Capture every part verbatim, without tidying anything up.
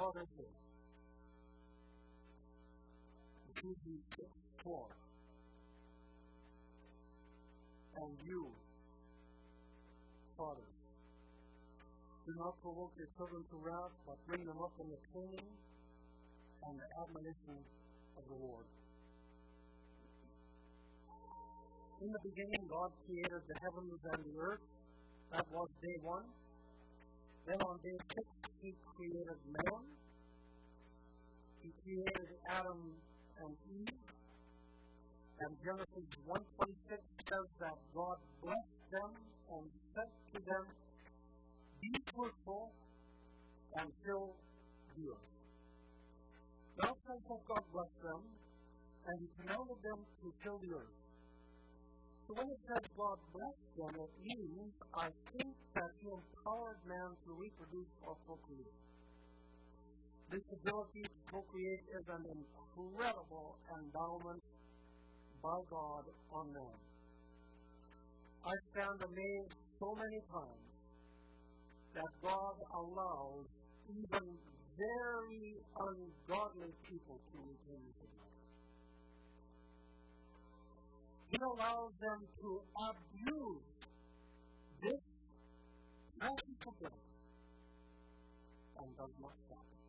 Father's Day. Ephesians six four. And you, fathers, do not provoke your children to wrath, but bring them up in the training and the admonition of the Lord. In the beginning, God created the heavens and the earth. That was day one. Then on day six, He created man. He created Adam and Eve. And Genesis one twenty-six says that God blessed them and said to them, be fruitful and fill the earth. Now since God blessed them, and He commanded them to fill the earth. So when it says God blessed them, it means, I think, that He empowered man to reproduce or procreate. This ability to procreate is an incredible endowment by God on man. I stand amazed so many times that God allows even very ungodly people to retain His ability. He allows them to abuse this precious ability and does not stop it.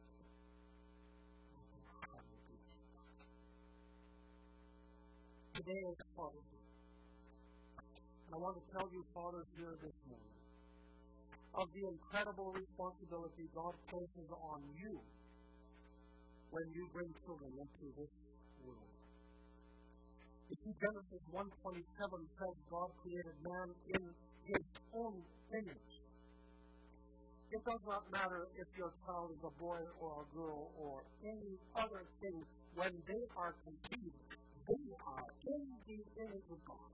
Today is Father's Day. And I want to tell you, fathers, here this morning, of the incredible responsibility God places on you when you bring children into this world. You see, Genesis one twenty-seven says God created man in His own image. It does not matter if your child is a boy or a girl or any other thing. When they are conceived, they are in the image of God.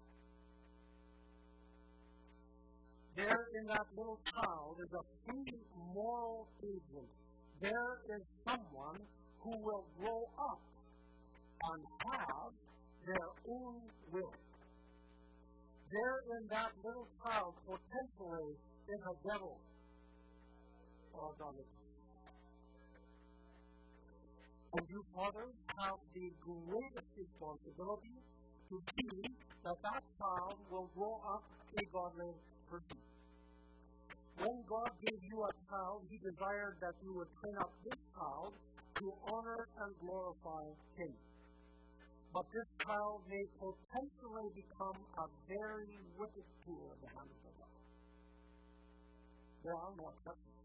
There in that little child is a free moral agent. There is someone who will grow up and have their own will. There in that little child potentially is a devil or a God. And you fathers have the greatest responsibility to see that that child will grow up a godly person. When God gave you a child, He desired that you would train up this child to honor and glorify Him. But this child may potentially become a very wicked tool in the hands of God. There are no exceptions.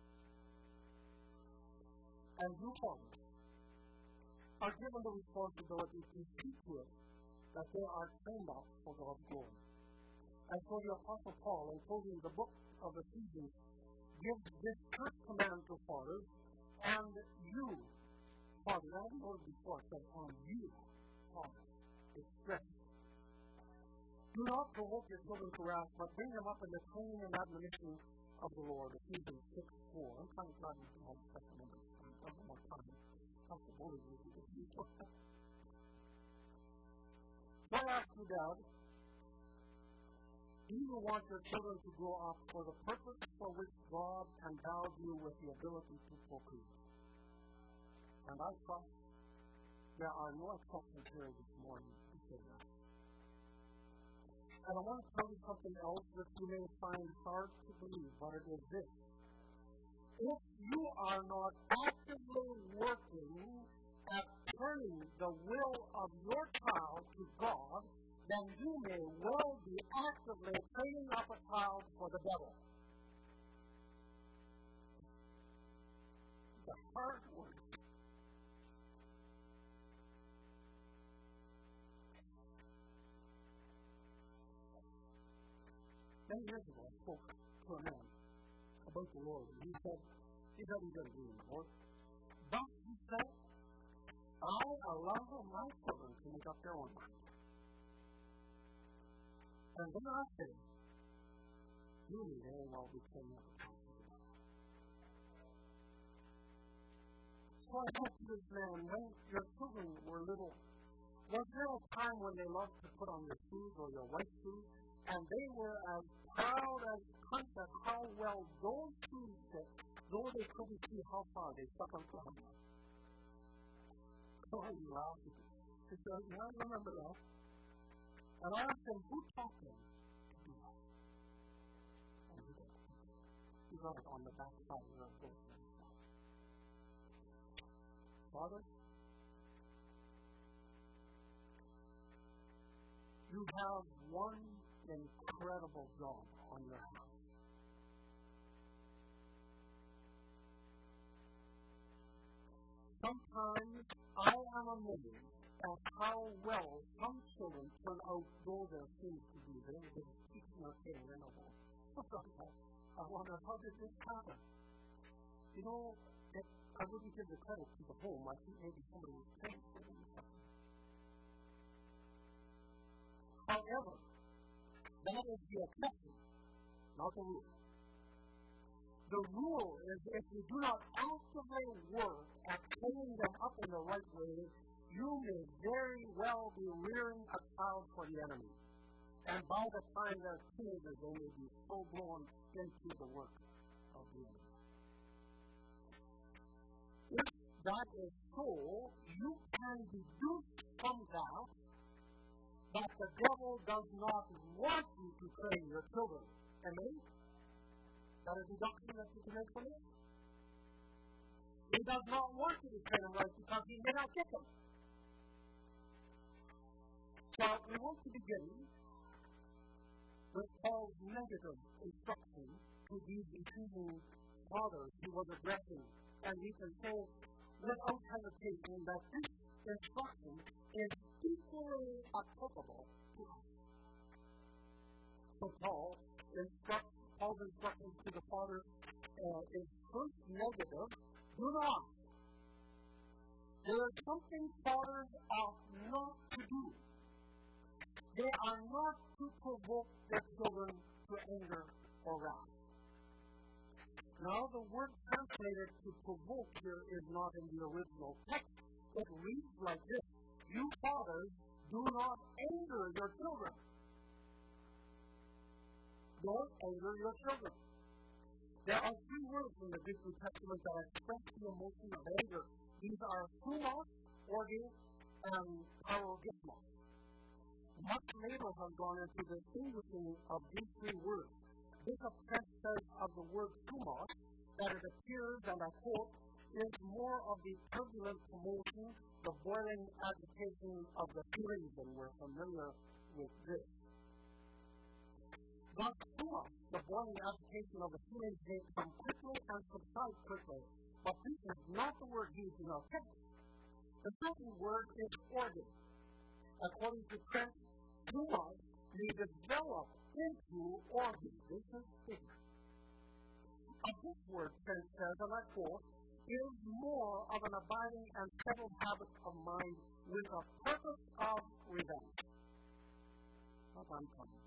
And you fathers are given the responsibility to see to it that they are trained up for God's glory. And so the Apostle Paul, in closing the book of Ephesians, gives this first command to fathers, and you, fathers, I haven't noticed before, it says, on you, fathers, is stressed. Do not provoke your children to wrath, but bring them up in the training and admonition of the Lord. Ephesians six four. I'm trying to try to do all the special numbers. I'm talking more time. That's the bully we do. So I ask you, Dad, do you want your children to grow up for the purpose for which God endowed you with the ability to procreate? And I trust there are no exceptions here this morning to say that. And I want to tell you something else that you may find hard to believe, but it is this. If you are not actively working at turning the will of your child to God, then you may well be actively training up a child for the devil. It's a hard word. Ten years ago, I spoke to a man about the Lord, and he said, he doesn't get a dream, Lord. But he said, I allow my children to make up their own mind. And then I said, you may very well be training up a child for the devil. So I said to this man, when your children were little, was there a time when they loved to put on your shoes or your wife's shoes, and they were as proud as punch at how well those shoes fit, though they couldn't see how far, they stuck on fire. So I laughed. He said, yeah, I remember that. And I asked him, who taught them to do that? And he did. He got it on the back side of the book. Father, you have one incredible job on your hands. Sometimes I am amazed at how well some children turn out, though there seems to be there. They keep not getting in a hole. I wonder, how did this happen? You know, it, I wouldn't give the credit to the home. I think maybe somebody was paying for them. However, that is the exception, not the rule. The rule is if you do not actively work at training them up in the right way, you may very well be rearing a child for the enemy. And by the time they're teenagers, they may be full-blown into the work of the enemy. If that is so, you can deduce from that that the devil does not want you to train your children. Amen? That is a deduction that you can make from it. He does not want you to train them right because he may not get them. So we want to begin with Paul's negative instruction to these Ephesian fathers he was addressing. And we can say without hesitation that this instruction is equally applicable to us. So Paul instructs, Paul's instruction to the fathers uh, is first negative. Do not. There is something fathers ought not to do. They are not to provoke their children to anger or wrath. Now, the word translated to provoke here is not in the original text. It reads like this: you fathers, do not anger your children. Don't anger your children. There are three words in the Greek New Testament that express the emotion of anger. These are thumos, orge, and parogismos. Much labor has gone into distinguishing of these three words. Bishop Trent says of the word thumos that it appears, and I quote, is more of the turbulent commotion, the boiling agitation of the feelings, and we're familiar with this. Thus, thumos, the boiling agitation of the feelings, may come quickly and subside quickly. But this is not the word used in our text. The second word is orge. According to Trent, thumos may develop into orge. This is big. Of this word, Trent says, and I quote, is more of an abiding and settled habit of mind with a purpose of revenge. Not uncommon.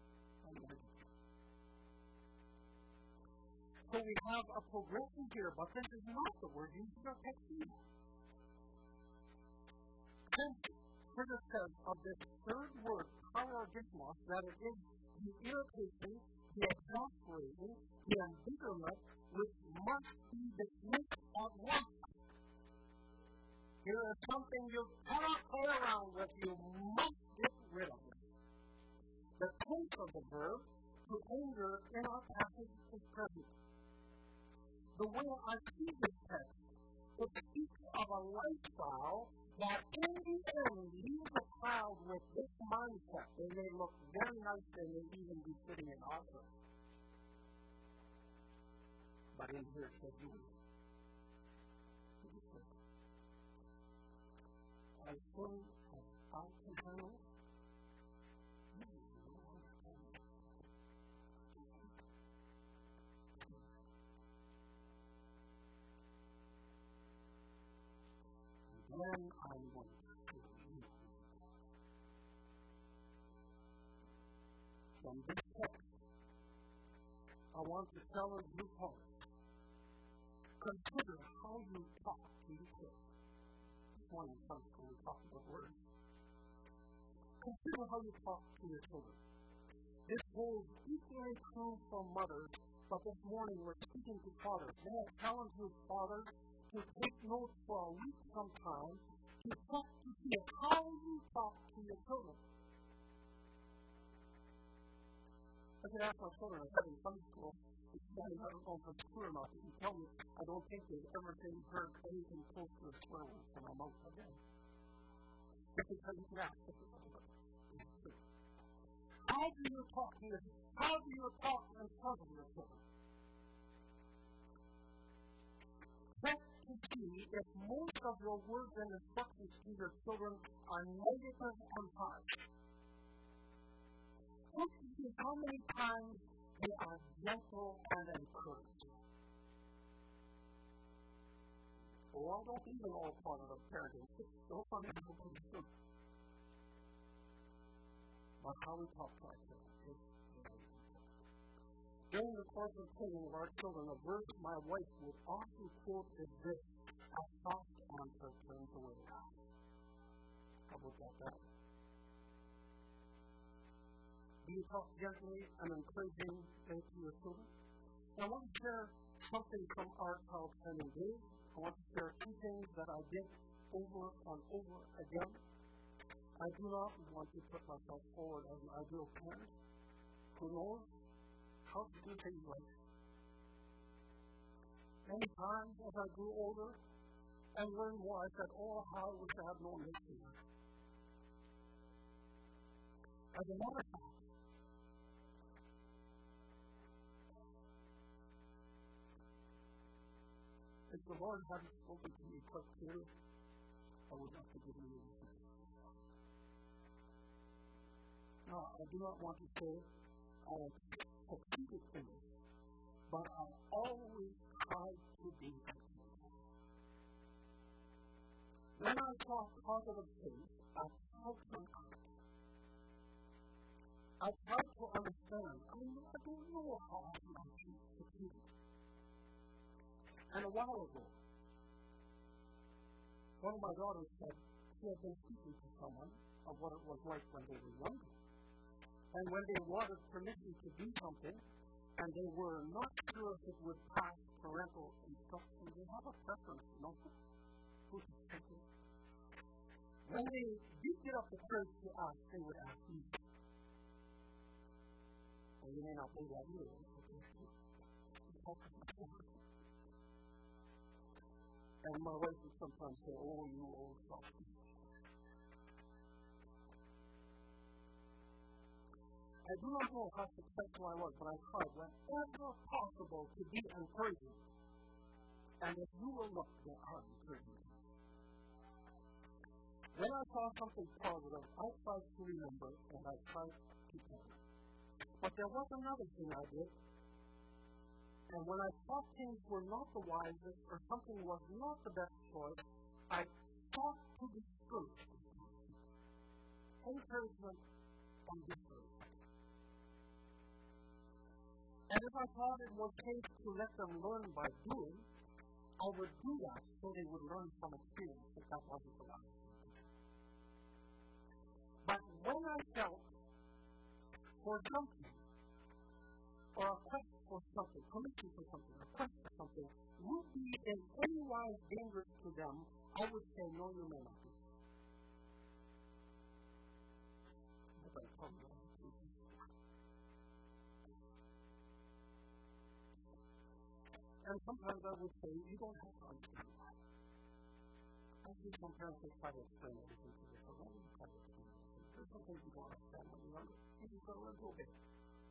So we have a progression here, but this is not the word used in our text either. Curtis says of this third word, parogismos, that it is the irritation, the exasperation, the embitterment, which must be dismissed at once. Here is something you cannot play around with. You must get rid of it. The tense of the verb to anger in our passage is present. The way I see this text, it speaks of a lifestyle that in the end leaves a child with this mindset. They may look very nice, they may even be sitting in office. But in here it says, you as soon as I can handle it, then I'm going to leave. From this text, I want to challenge you all. Consider how you talk to your kids. This morning, Sunday school, we talked about words. Consider how you talk to your children. This holds equally true for mothers But this morning we're speaking to fathers. May I challenge you, fathers, to take notes for a week sometime to check to see how you talk to your children. I could ask my children, I said in Sunday school, if you guys haven't gone from school or not, you tell me, I don't think they've ever been heard anything close to a swear word from my mouth again. Because you can ask them. How do you talk to your How do you talk in front of your children? Check to see if most of your words and instructions to your children are negative and harsh. Look to see how many times they are gentle and encouraging. Oh, I don't even all part of parenting. Don't find it difficult to do. But how we talk to our children is very important. During the course of training of our children, a verse my wife would often quote is this: a soft answer turns away wrath. How about that? that? Do you talk gently and encouraging to your children? I want to share something from our child training days. I want to share two things that I did over and over again. I do not want to put myself forward as an ideal parent who knows how to do things right. Many times as I grew older and learned more, I said, oh, how I wish I had known this sooner. As a matter of fact, if the Lord hadn't spoken to me quite clearly, I would not have given you this. Now, I do not want to say I have succeeded in this, but I always tried to be excellent. When I saw positive things, I tried to encourage. I tried to understand. I mean, I don't know how I can actually succeed. And a while ago, one of my daughters said she had been speaking to someone of what it was like when they were younger. And when they wanted permission to do something, and they were not sure if it would pass parental instruction, they have a preference, you know, who's thinking. When they did get up the courage to ask, they would ask me. And you may not believe that either. And my wife would sometimes say, oh, you old softy. I do not know how successful I was, but I tried whenever possible to be encouraging. And if you will look, there are encouraging. When I saw something positive, I tried to remember and I tried to tell it. But there was another thing I did. And when I thought things were not the wisest or something was not the best choice, I sought to discourage them. Encouragement and discouragement. And if I thought it was safe to let them learn by doing, I would do that so they would learn from experience if that wasn't allowed. But when I felt for something, or a quest for something, permission for something, a quest for something, would be in any wise dangerous to them, I would say, no, you may not be. But I told you. And sometimes I would say, you don't have to understand that. I think sometimes they try to explain everything to you. So don't even try to explain everything. There's some things you don't understand when you're younger. You just got to let go of it.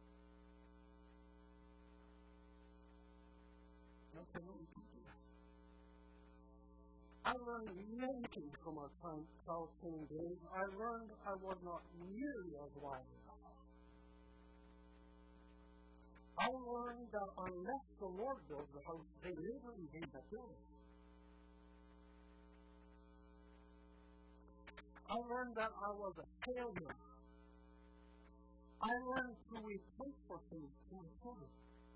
Okay, let me teach you that. I learned many things from our time child training days. I learned I was not nearly as wise as I was. I learned that unless the Lord builds the house, they labor in vain that build it. I learned that I was a failure. I learned to repent for things to my children.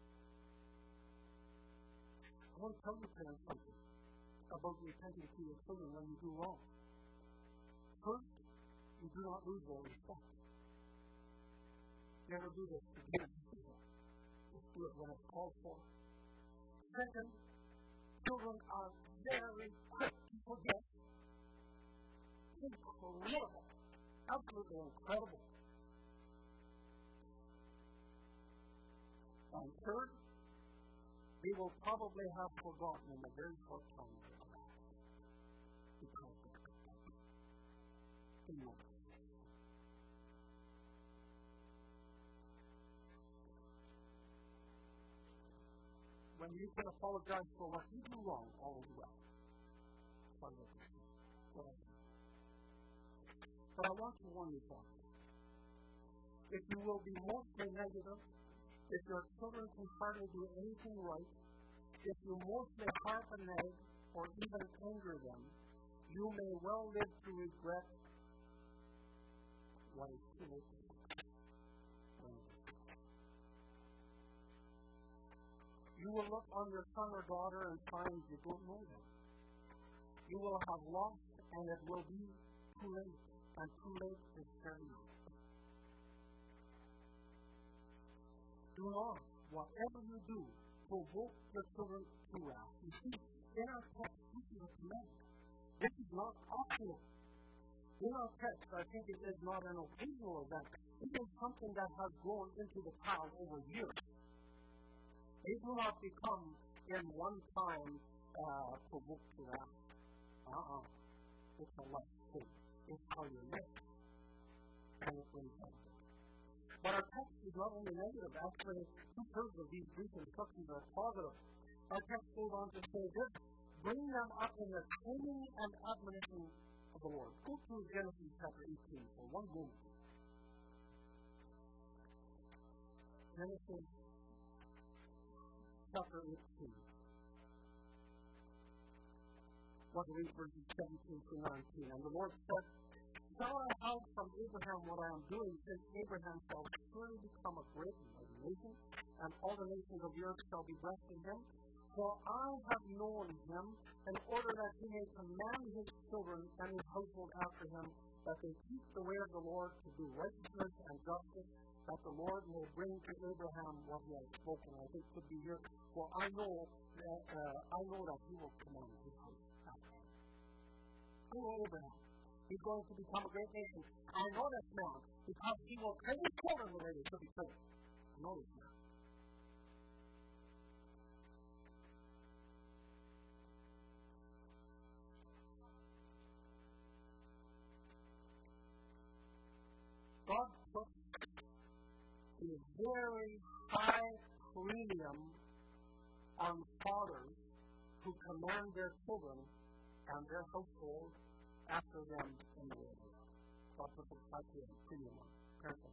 I want to tell you parents something about repenting to your children when you do wrong. First, you do not lose their respect. Never do this again. do it when it's called for. Second, children are very quick to forget. Incredible. Absolutely incredible. And third, they will probably have forgotten in a very short time. Because of it. When you can apologize for what you do wrong, all is well. But I want to warn you, folks. If you will be mostly negative, if your children can hardly do anything right, if you mostly harp and nag or even anger them, you may well live to regret what is too late. You will look on your son or daughter and find you don't know them. You will have lost, and it will be too late, and too late is very late. Do not, whatever you do, provoke your children to wrath. You see, in our text, this is a command. This is not optional. In our text, I think it is not an occasional event. It is something that has grown into the child over years. They do not become, in one time, uh, provoked to wrath. Uh-uh. It's a life thing. It's how you live. And it's important. But our text is not only negative. Actually, two-thirds of these brief instructions are positive. Our text goes on to say this: bring them up in the training and admonition of the Lord. Go to Genesis chapter eighteen for one moment. Genesis chapter eighteen. What read verses seventeen to nineteen. And the Lord said, shall I hide from Abraham what I am doing, since Abraham shall surely become a great and mighty nation, and all the nations of the earth shall be blessed in him? For I have known him, in order that he may command his children and his household after him, that they keep the way of the Lord to do righteousness and justice, that the Lord may bring to Abraham what he has spoken. I think it could be here. For I know that uh, I know that he will command his house after him. I know Abraham. He's going to become a great nation. I know this man because he will train his children the way they should be trained. I know this man. God puts a very high premium on fathers who command their children and their household after them in the way. God puts a high premium on parents.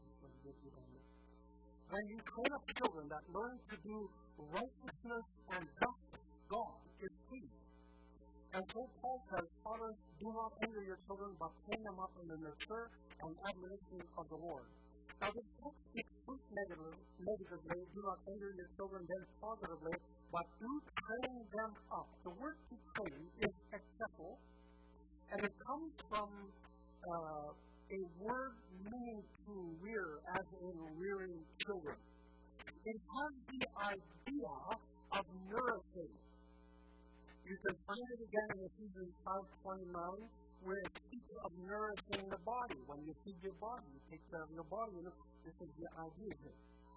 When you train up children that learn to do righteousness and justice, God is pleased. And so Paul says, fathers, do not anger your children, but train them up in the nurture and admonition of the Lord. Now, this text speaks first negative, negatively, do not anger your children, then positively, but do train them up. The word to train is execo, and it comes from uh, a word meaning to rear, as in rearing children. It has the idea of nourishing. You can find it again in Ephesians five twenty-nine, where it speaks of nourishing the body. When you feed your body, you take care of your body. You know, this is the idea here.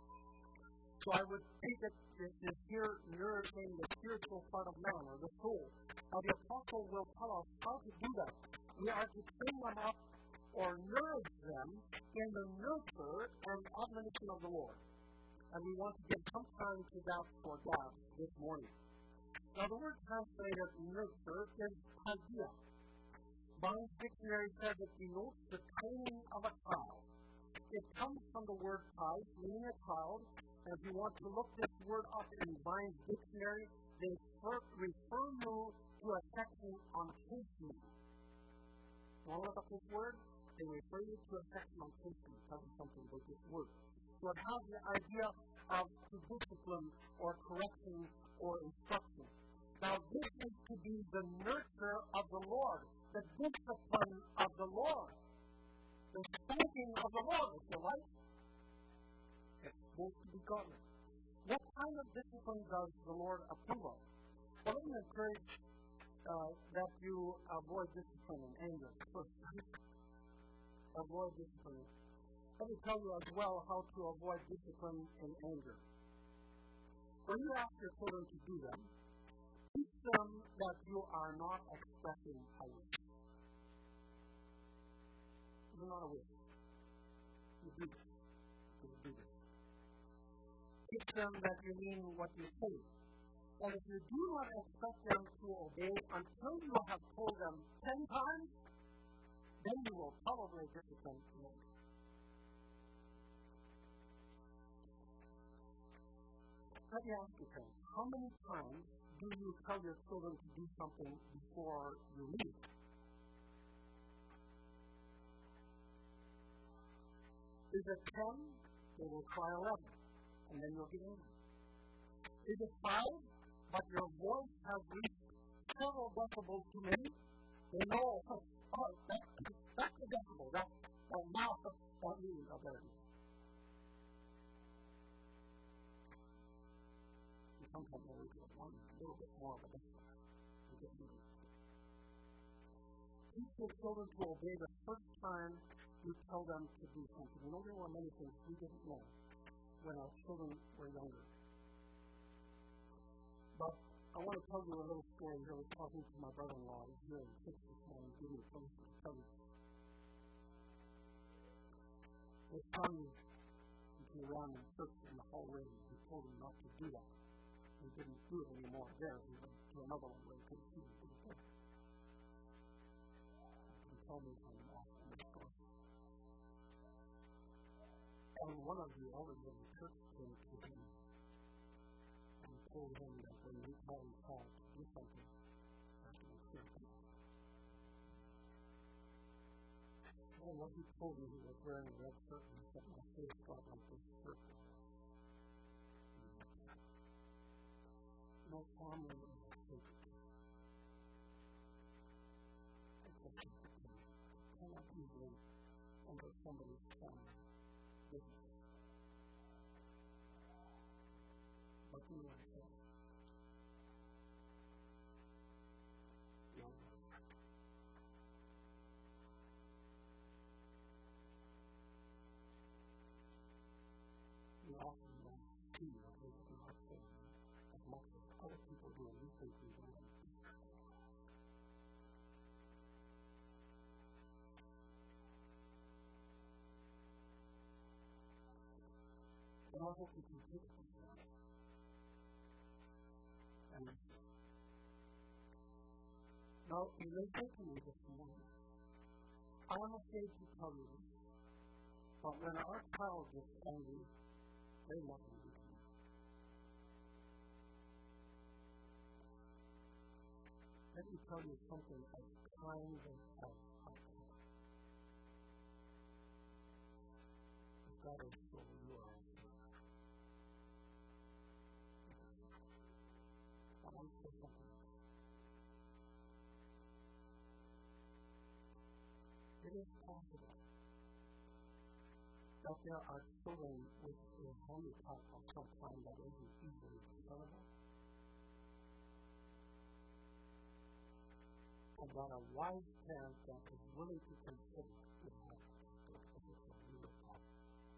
So I would think that this is here nourishing the spiritual part of man, or the soul. Now the apostle will tell us how to do that. We are to train them up or nourish them in the nurture and admonition of the Lord. And we want to give some time to that for that this morning. Now, the word translated nurture is idea. Barnes Dictionary says it denotes the training of a child. It comes from the word child, meaning a child. And if you want to look this word up in Barnes Dictionary, they refer, refer you to a section on chastening. You want to look up this word? They refer you to a section on chastening. Tell you something about this word. So it has the idea of discipline or correction or instruction. Now, this is to be the nurture of the Lord, the discipline of the Lord, the spanking of the Lord, if you like. It's supposed to be godly. What kind of discipline does the Lord approve of? Well, let me encourage uh, that you avoid discipline and anger. Avoid discipline. Let me tell you as well how to avoid discipline and anger. When you ask your children to do them, teach them that you are not expressing a wish. You're not a wish. You do this. You do this. Teach them that you mean what you say. And if you do not expect them to obey until you have told them ten times, then you will probably discipline them. Let me ask you, friends, how many times do you tell your children to do something before you leave? Is it ten? They will try eleven, and then you'll get angry. Is it five, but your voice has reached several decibels too many? They know, oh, that's, that's the decibel, that's the mouth of that means of that. You sometimes only get one, a little bit more of a decibel. You get moving. Teach your children to obey the first time you tell them to do something. You know, there were many things we didn't know when our children were younger. But I want to tell you a little story here. I was talking to my brother-in-law. He's here in church this morning. Give me a place to tell you. His son came around in church in the hallway and he told him not to do that. He didn't do it anymore there. He went to another one where he couldn't see it. He told me something awful in this story. And one of the elders of the church came to him and told him that when he called him called to do something, that he was fearful. And what he told me, he was wearing a red shirt and he said, my face got like this shirt. No family is sacred. It's a secret thing. You cannot easily enter somebody's family. But you know what I said? No. We often don't see what we do not say as much as other people do, and we think we do. And I hope you can take it from that. And now, you may say to me this morning, I'm afraid to tell you this, but when our child gets angry, there's nothing we can do. Let me tell you something as kind as I can. God is so you are. I want to say something. It is possible that there are children with a handicap of some kind that isn't easily discernible, and that a wise parent that is willing to consider would have to take it a real problem.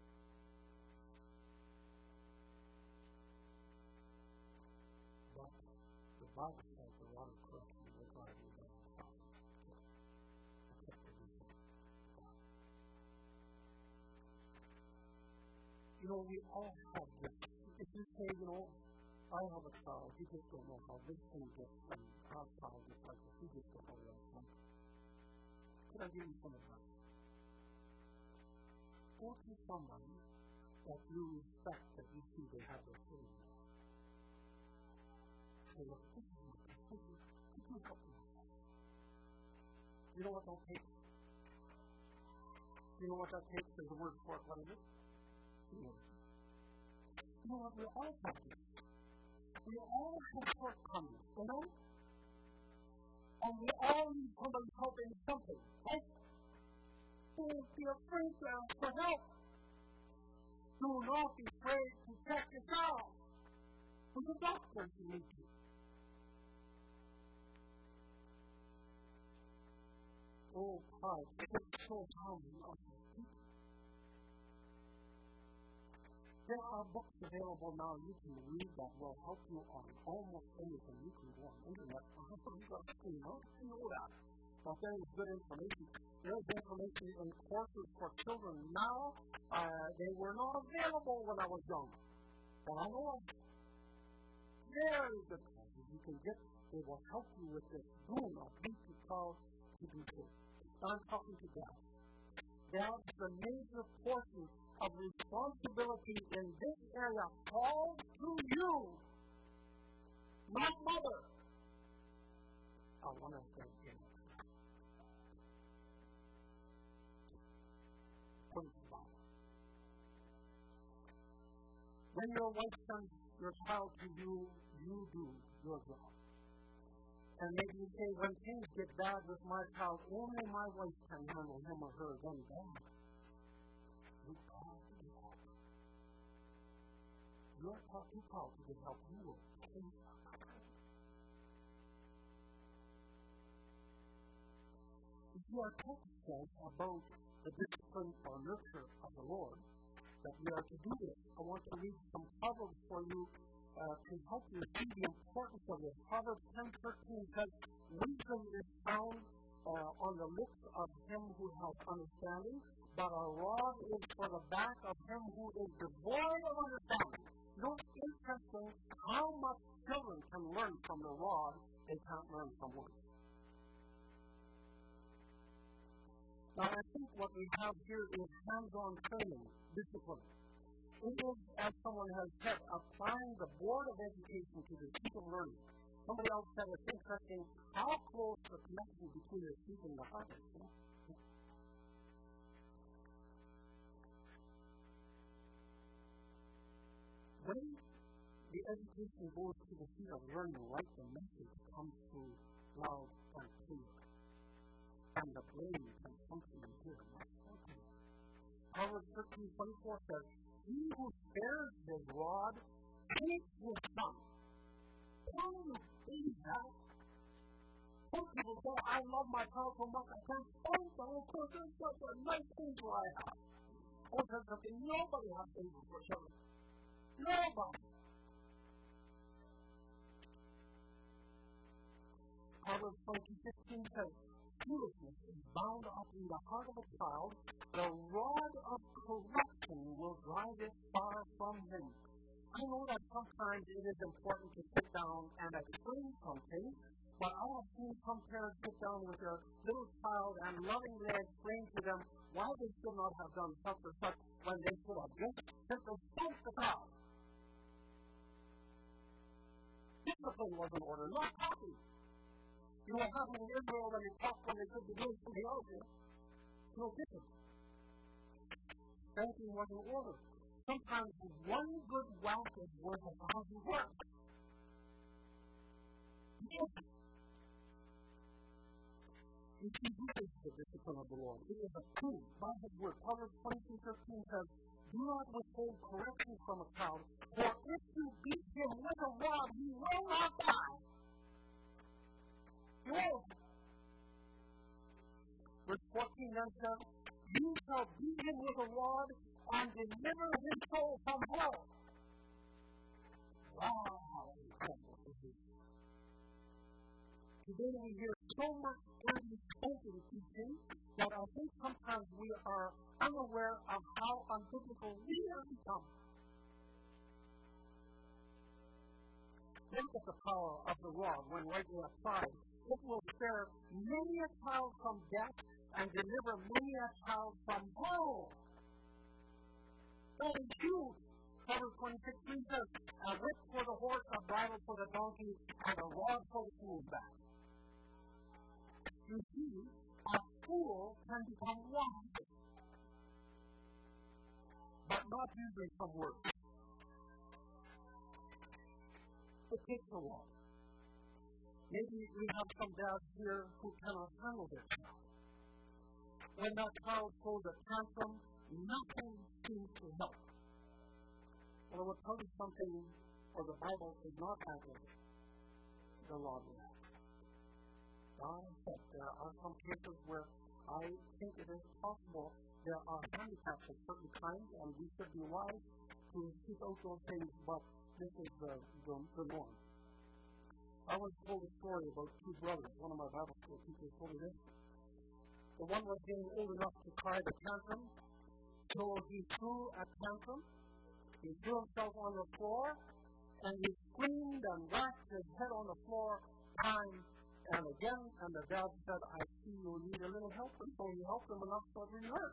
But the Bible says a lot of correction regarding that problem. Except for these things. You know, we all have this. If you say, you know, I have a child, you just don't know how this thing gets from our child is like this. You just don't know what it's like. Could I give you some advice? Go to somebody that you respect, that you see they have their children. Say, look, this is my decision. Could you help me? You know what that takes? You know what that takes? There's a word for it. What is it? You know, you know what? We all have this. We all have shortcomings, you know? And we all need somebody's help in something, right? Don't be afraid to ask for help. Do not be afraid to check yourself. to the doctor if you need to. Oh, pride. It's so common of people. There are books available now you can read that will help you on almost anything. You can go on the internet. You know, you know that. But there is good information. There is information in courses for children now. Uh, they were not available when I was young. But I know of very good courses you can get. They will help you with this. Do not be too proud to do so. I'm talking to God. God's the major portion of responsibility in this area falls to you, not mother. I want to say again. When your wife sends your child to you, you do your job. And maybe you say, when things get bad with my child, only my wife can handle him or her, then God. You call to get help. You are called to call to get help. You will change. If you are talking about the discipline or nurture of the Lord, that we are to do this, I want to read some Proverbs for you uh, to help you see the importance of this. Proverbs ten thirteen says, wisdom is found uh, on the lips of him who has understanding, but a rod is for the back of him who is devoid of understanding. You know, it's interesting how much children can learn from the rod they can't learn from words. Now, I think what we have here is hands-on training, discipline. It is, as someone has said, applying the Board of Education to the seat of learning. Somebody else said it's interesting how close the connection between the seat and the heart is. When the education goes to the seat of learning, right, the message comes through loud and clear. And the brain can function and hear much more clearly. Proverbs thirteen twenty-four says, he who spares his rod hates his son. Can you see that? Some people say, I love my child so much, I can't stand them because there's such a nice angel I have. Oh, there's something, nobody has angels for children. Nobody. Proverbs twenty fifteen says, foolishness is bound up in the heart of a child, the rod of correction will drive it far from him. I know that sometimes it is important to sit down and explain something, but I have seen some parents sit down with their little child and lovingly explain to them why they should not have done such or such when they should have just simply spanked the child. Discipline was in order, not talking. You know, having in Israel when they talk when they could be doing something else. No different. Spanking was in order. Sometimes one good whack is worth a thousand words. Yes. You see, this is the discipline of the Lord. It is a truth by his word. Proverbs twenty-two thirteen says, do not withhold correction from a child, for if you beat him with a rod, he will not die. Yes. Verse fourteen then says, you shall beat him with a rod and deliver his soul from hell. Wow. Today we hear so much dirty spoken teaching that I think sometimes we are unaware of how unbiblical we have become. Look at the power of the rod when rightly applied. It will spare many a child from death and deliver many a child from hell. That is huge. Proverbs twenty-six says, a whip for the horse, a bridle for the donkey, and a rod for the fool's back. You see, a fool can become wise, but not using some words. It takes a while. Maybe we have some dads here who cannot handle their child. When that child throws a tantrum, nothing seems to help. Well, I will tell you something or the Bible is not accurate, the rod will act. God said there are some cases where I think it is possible there are handicaps of certain kinds, and we should be wise to speak out those things, but this is the, the, the norm. I was told a story about two brothers. One of my Bible school teachers told me this. The one was getting old enough to cry the tantrum, so he threw a tantrum. He threw himself on the floor, and he screamed and whacked his head on the floor time and again, and the dad said, I see you need a little help, and so he helped him enough so it really hurt.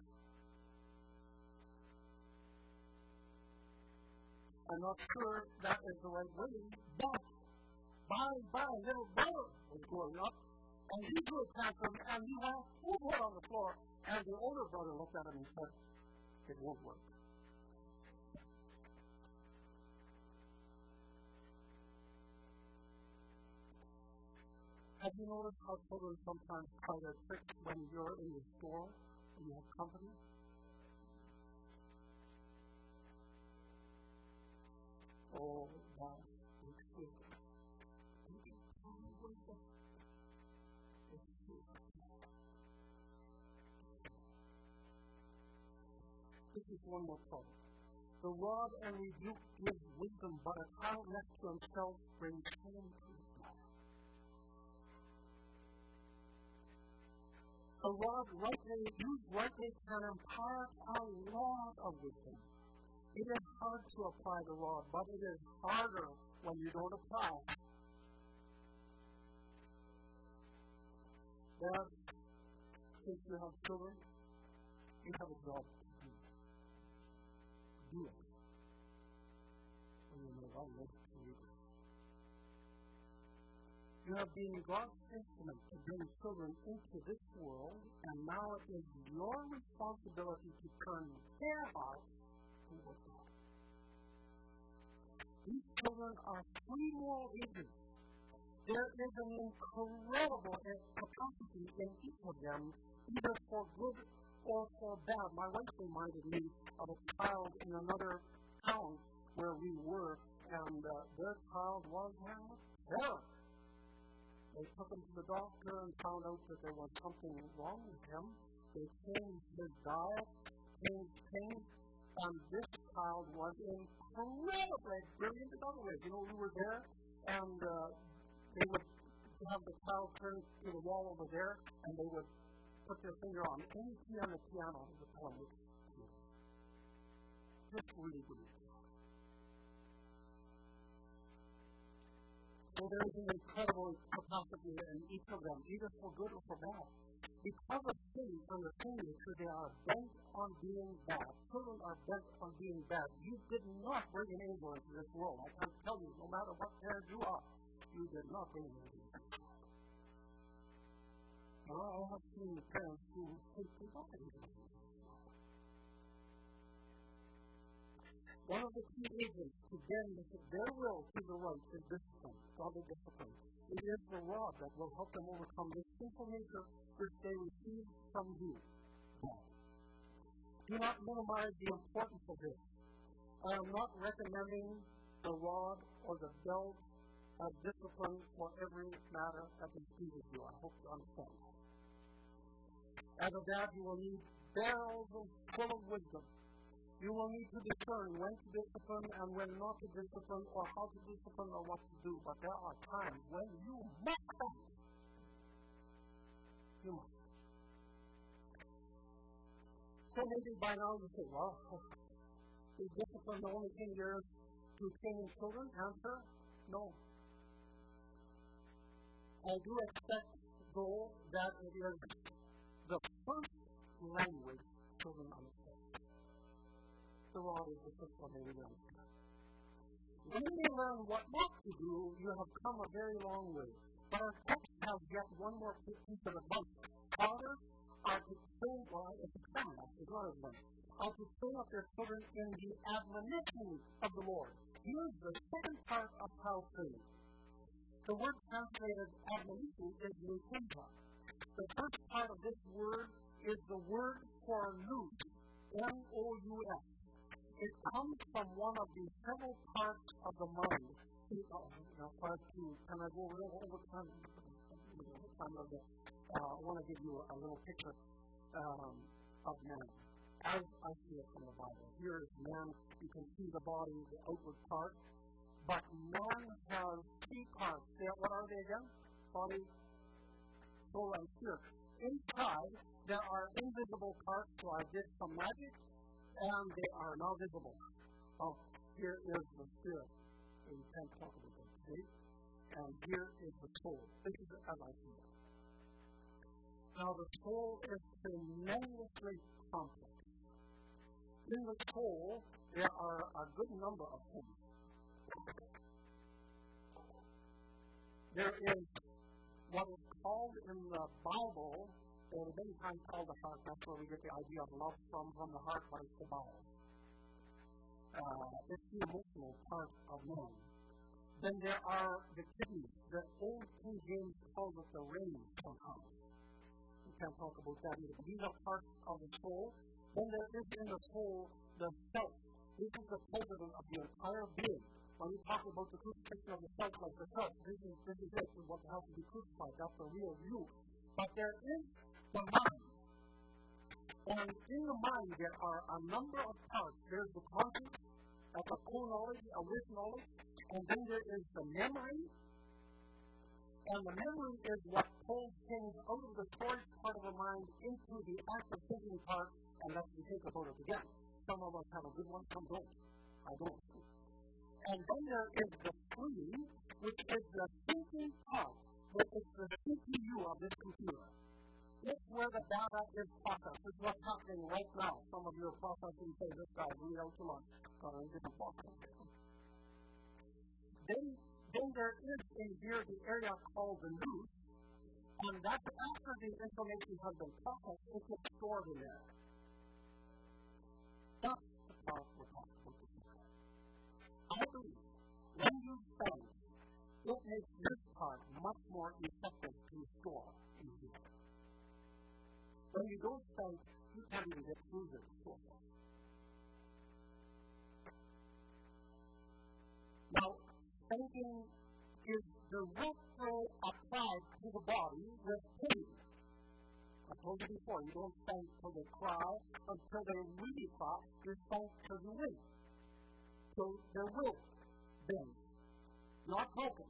I'm not sure that is the right way, but by and by, little brother was growing up, and he threw a tantrum, and he went full on the floor, and the older brother looked at him and said, it won't work. Have you noticed how children sometimes try their tricks when you're in the store and you have company? Oh, that is good. This is one more point. The rod and rebuke gives wisdom, but a child left to himself brings shame to his mother. The rod, rightly used rightly, can impart a lot of wisdom. It is hard to apply the rod, but it is harder when you don't apply it. Dad, since you have children, you have a job to do. Do it. And you know God loves you. You have been God's instrument to bring children into this world, and now it is your responsibility to turn their hearts toward God. These children are free moral agents. There is an incredible capacity in each of them, either for good or for bad. My wife reminded me of a child in another town where we were, and uh, their child was terror. They took him to the doctor and found out that there was something wrong with him. They changed his diet, changed things, and this child was incredibly brilliant in other ways. You know, we were there, and uh, they would have the child turn to the wall over there, and they would put their finger on any key on the piano and would tell them, just really good. So there is an incredible capacity in each of them, either for good or for bad. Because of sin and the sin nature, they are bent on being bad. Children are bent on being bad. You did not bring an angel into this world. I can tell you, no matter what parent you are, you did not bring an angel. Now, I have seen parents who think they got an angel. One of the key agents to bend their will to the right is discipline, godly discipline. It is the rod that will help them overcome this sinful nature which they receive from you. Do not minimize the importance of this. I am not recommending the rod or the belt as discipline for every matter that displeases you. I hope you understand that. As a dad, you will need barrels full of wisdom. You will need to discern when to discipline and when not to discipline, or how to discipline or what to do. But there are times when you must act. You must. So maybe by now you say, well, is discipline the only thing there is to training children? Answer, no. I do expect, though, that it is the first language children understand. The rod is the first one they learn. When they learn what not to do, you have come a very long way. But our text has yet one more piece of advice. Fathers are to train, well, it's a command, it's not advice, are to train up their children in the admonition of the Lord. Use the second part of child training. The word translated admonition is nukunta. The first part of this word is the word for nous, N O U S. it comes from one of the several parts of the mind. Oh, now, part two. Can I go over there over time? Time of the, uh, I want to give you a, a little picture um, of man, as I see it from the Bible. Here is man. You can see the body, the outward part. But man has three parts. They're, what are they again? Body, soul, and spirit. Inside, there are invisible parts, so I did some magic, and they are now visible. Oh, here is the spirit. So you can't talk about that today. And here is the soul. This is as I see it. Now, the soul is tremendously complex. In the soul, there are a good number of things. There is what is called in the Bible, there is many times called the heart. That's where we get the idea of love from, from the heart, but it's the bowel. Uh, it's the emotional part of man. Then there are the kidneys. The old King James calls it the reins somehow. We can't talk about that either. These are parts of the soul. Then there is in the soul the self. This is the president of the entire being. When we talk about the crucifixion of the self, like the self, this is, this is it, what has to be crucified. That's the real you. But there is the mind. And in the mind, there are a number of parts. There's the conscience, that's a core knowledge, a with knowledge. And then there is the memory. And the memory is what pulls things out of the storage part of the mind into the active thinking part, and lets you think about it again. Some of us have a good one, some don't. I don't. And then there is the free, which is the thinking part, but it's the C P U of this computer. It's where the data is processed. It's what's happening right now. Some of you are processing, say, this guy, read out too much. Got a different process. Then, then there is in here the area called the nous, and that's after the information has been processed, it gets stored in there. That's the part we're talking about. I believe when you think, it makes this part much more effective to store in here. When you don't think, you can't even get through this store. Now, thinking is directly applied to the body with pain. I told you before, you don't think till they cry, until they really cry, you think till you win. So there will be, not broken.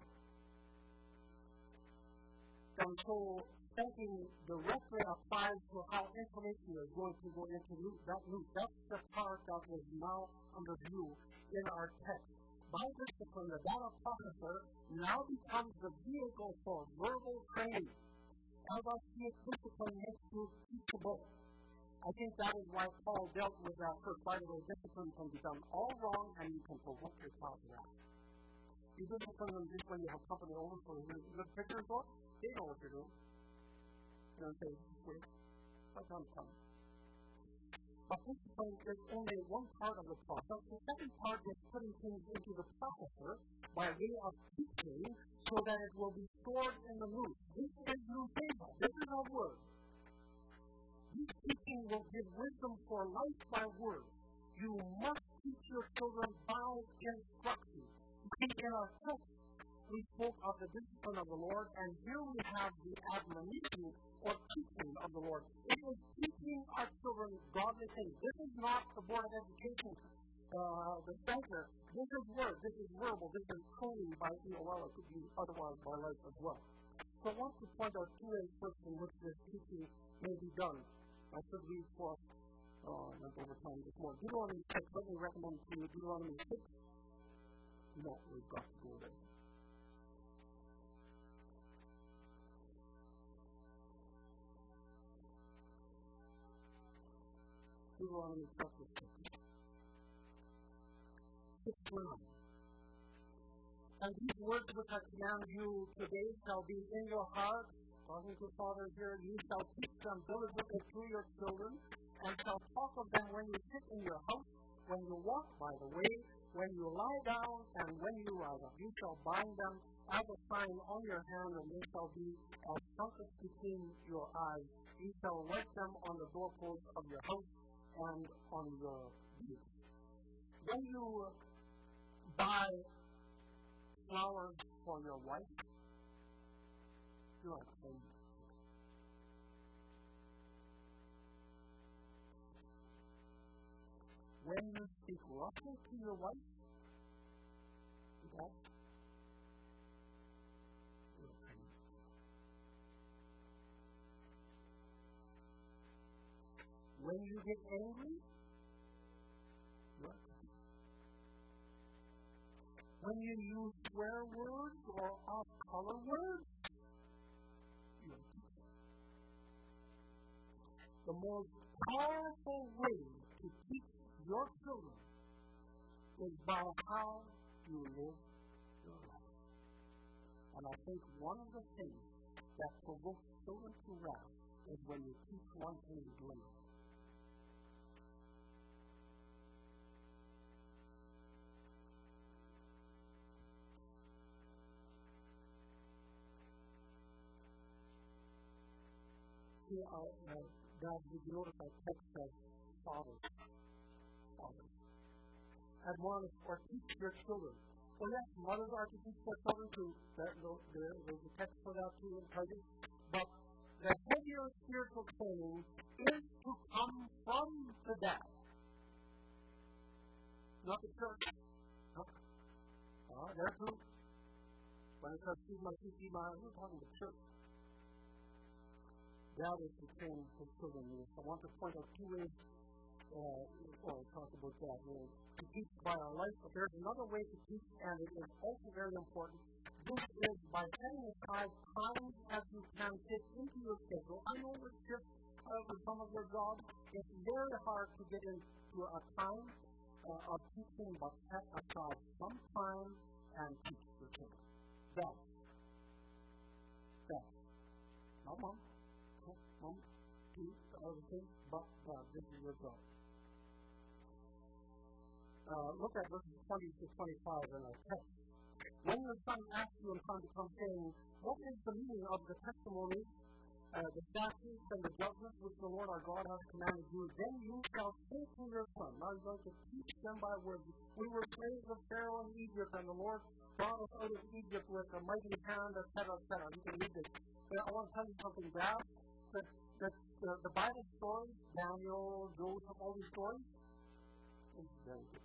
And so thinking directly applies to how information is going to go into that loop. That's the part that is now under view in our text. By discipline, the data processor now becomes the vehicle for verbal training. As I see it, discipline makes you teachable. I think that is why Paul dealt with that first. By the way, discipline can be done all wrong, and you can provoke your child to that. You discipline them just when you have company over for the pictures book, they know what you're doing. You know, say, wait, let them come. But discipline is only one part of the process. The second part is putting things into the processor by way of teaching so that it will be stored in the loop. This is new data. This is our word. This teaching will give wisdom for life by words. You must teach your children by instruction. You see, in our text, we spoke of the discipline of the Lord, and here we have the admonition or teaching of the Lord. It is teaching our children godly things. This is not the Board of Education, uh, the center. This is word. This is verbal. This is training by E O L. It could be otherwise by life as well. So I want to point out two ways in which this teaching may be done. I should read for us. Oh, I went over time this morning. Deuteronomy six. Let me recommend to you Deuteronomy six. No, we've got to go there. Deuteronomy chapter six. six one. And these words which I command you today shall be in your heart. Talking to Father here, you shall teach them diligently to your children, and shall talk of them when you sit in your house, when you walk by the way, when you lie down, and when you rise up. You shall bind them as a sign on your hand, and they shall be as trumpets between your eyes. You shall write them on the doorposts of your house and on your gates. When you buy flowers for your wife, you are saying, when you speak roughly to your wife, that you're saying. When you get angry, you're saying. When you use swear words or off-color words, you're saying. The most powerful way to teach your children is by how you live your life. And I think one of the things that provokes children to wrath is when you teach one thing and do another. See, I, uh, Dad, did you notice I text as fathers? Fathers. Admonish or teach your children. Well, yes, mothers are to teach their children too. There, there, there's a text for that too in Titus. But the heavier spiritual training is to come from the dad, not the church. Huh? Uh, there too. When it says, "Feed my sheep, feed my," we're talking to the church. That is to train his children. I want to point out two ways. Uh, well, we'll talk about that. We'll to teach by our life, but there's another way to teach, and it is also very important. This is by setting aside times as you can fit into your schedule. I know with shift uh, with some of your jobs, it's very hard to get into a time uh, of teaching, but set aside some time and teach your children. That's that's not mom, mom, two, the other thing, but uh, this is your job. Uh, look at verses twenty to twenty-five in our text. When your son asks you in time to come, saying, "What is the meaning of the testimonies, uh, the statutes, and the judgments which the Lord our God has commanded you?" Then you shall say to your son, "I'm going to teach them by words. We were slaves of Pharaoh in Egypt, and the Lord brought us out of Egypt with a mighty hand," et cetera, et cetera. You can read this. But I want to tell you something, Dad. That, that uh, the Bible stories, Daniel, Joseph, all these stories, is very good.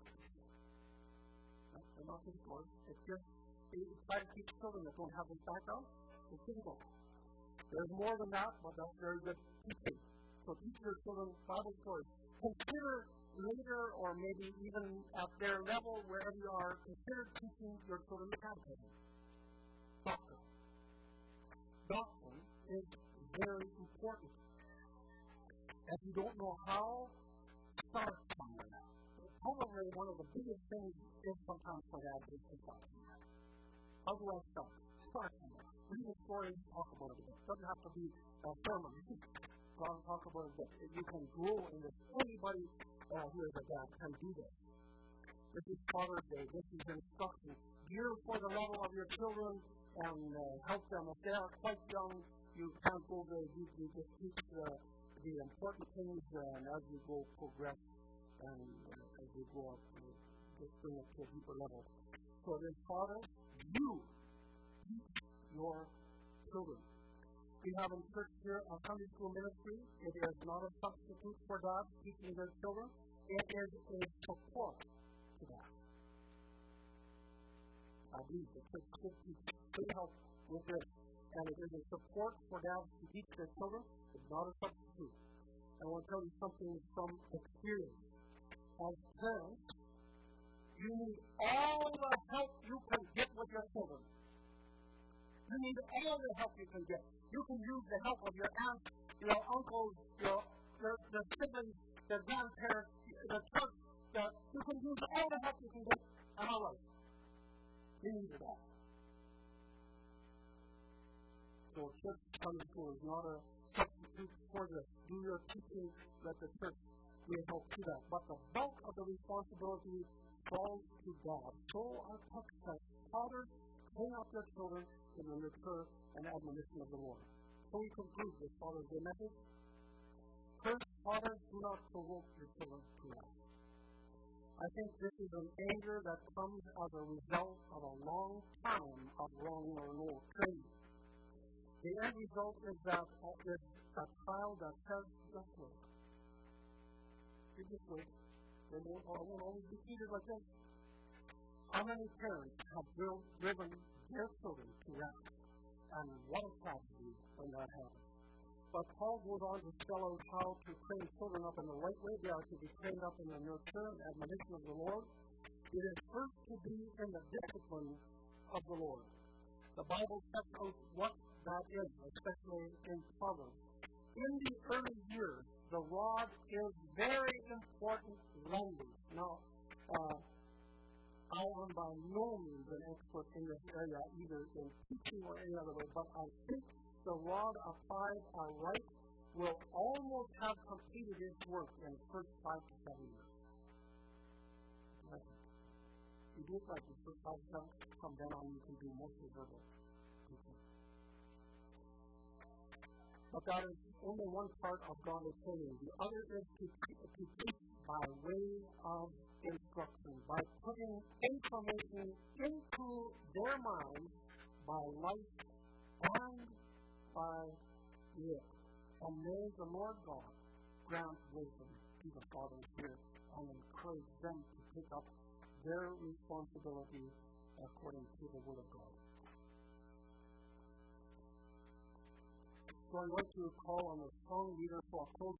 They're not good stories. It's just, you try to teach children that don't have this background, it's difficult. There's more than that, but that's very good teaching. So teach your children Bible stories. Consider later, or maybe even at their level, wherever you are, consider teaching your children the catechism. Doctrine. Doctrine is very important. If you don't know how, start somewhere. Probably one of the biggest things is sometimes for that is to start somewhere. How do I start? Start somewhere. Read a story, talk about it a bit. It doesn't have to be a sermon. I'll talk about it a bit. You can grow in this. Anybody uh, who is a dad can do this. This is Father's Day. This is instruction. Gear for the level of your children and uh, help them. If they are quite young, you can't go very deep. You just teach uh, the important things, uh, and as you go, progress. And uh, as you go up, uh, just bring it to a deeper level. So then, Father, you teach your children. We have in church here a Sunday school ministry. It is not a substitute for dads teaching their children. It is a support to that. I believe the church should teach good help with this. And it is a support for dads to teach their children. It's not a substitute. I want to tell you something from experience. As parents, you need all the help you can get with your children. You need all the help you can get. You can use the help of your aunts, your uncles, your, your, your siblings, the grandparents, the church. The, you can use all the help you can get. And all right. You need that. So church Sunday school is not a substitute for this. Do your teaching, let the church will help to that. But the bulk of the responsibility falls to God. So our text says, fathers, train up your children in the nurture and admonition of the Lord. So we conclude this Father's Day message. First, fathers, do not provoke your children to wrath. I think this is an anger that comes as a result of a long time of wrong or no training. The end result is that uh, is a child that says, just wait. You just wait. They won't, I won't always be treated like this. How many parents have driven their children to wrath? And what a tragedy when that happens. But Paul goes on to spell out how to train children up in the right way. They are to be trained up in the nurture and admonition of the Lord. It is first to be in the discipline of the Lord. The Bible sets out what that is, especially in Proverbs. In the early years, the rod is very important language. Now, uh, I am by no means an expert in this area, either in teaching or any other way, but I think the rod applied aright will almost have completed its work in the first five to seven years. You do it like the first five to seven, from then on you can do mostly verbal teaching. But that is only one part of godly training. The other is to, to teach by way of instruction, by putting information into their minds by life and by wit. And may the Lord God grant wisdom to the fathers here and encourage them to pick up their responsibility according to the Word of God. So I'm going to call on the song leader for a close.